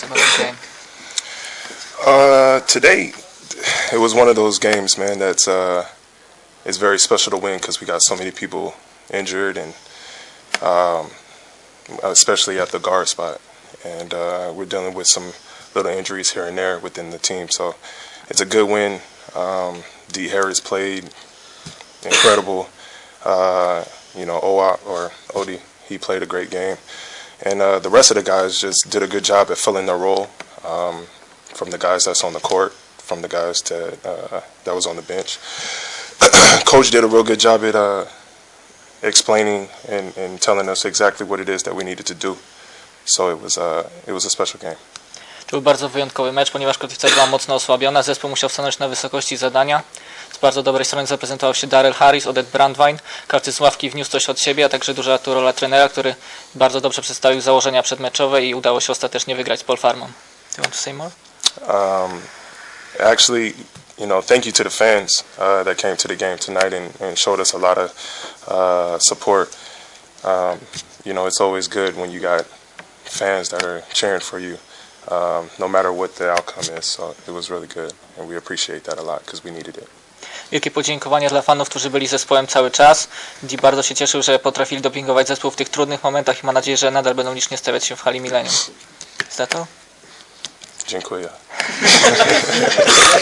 about the game? Today, it was one of those games, man, that's it's very special to win because we got so many people injured, and especially at the guard spot. And we're dealing with some little injuries here and there within the team. So it's a good win. D. Harris played incredible. Owap or Odie, he played a great game. And the rest of the guys just did a good job at filling their role, from the guys that's on the court, from the guys that was on the bench. Coach did a real good job at explaining and telling us exactly what it is that we needed to do. So it was a special game. To był bardzo wyjątkowy mecz, ponieważ Kotwica była mocno osłabiona. Zespół musiał stanąć na wysokości zadania. Z bardzo dobrej strony zaprezentował się Darrell Harris, Odette Brandwein. Każdy z ławki wniósł coś od siebie, a także duża tu rola trenera, który bardzo dobrze przedstawił założenia przedmeczowe i udało się ostatecznie wygrać z Paul Farmą. Do you want to say more? Actually, thank you to the fans that came to the game tonight and showed us a lot of support. It's always good when you got fans that are cheering for you, no matter what the outcome is. So it was really good, and we appreciate that a lot because we needed it. Wielkie podziękowania dla fanów, którzy byli zespołem cały czas. Di bardzo się cieszył, że potrafili dopingować zespół w tych trudnych momentach i ma nadzieję, że nadal będą licznie stawiać się w hali Millennium. Is that all? Dziękuję.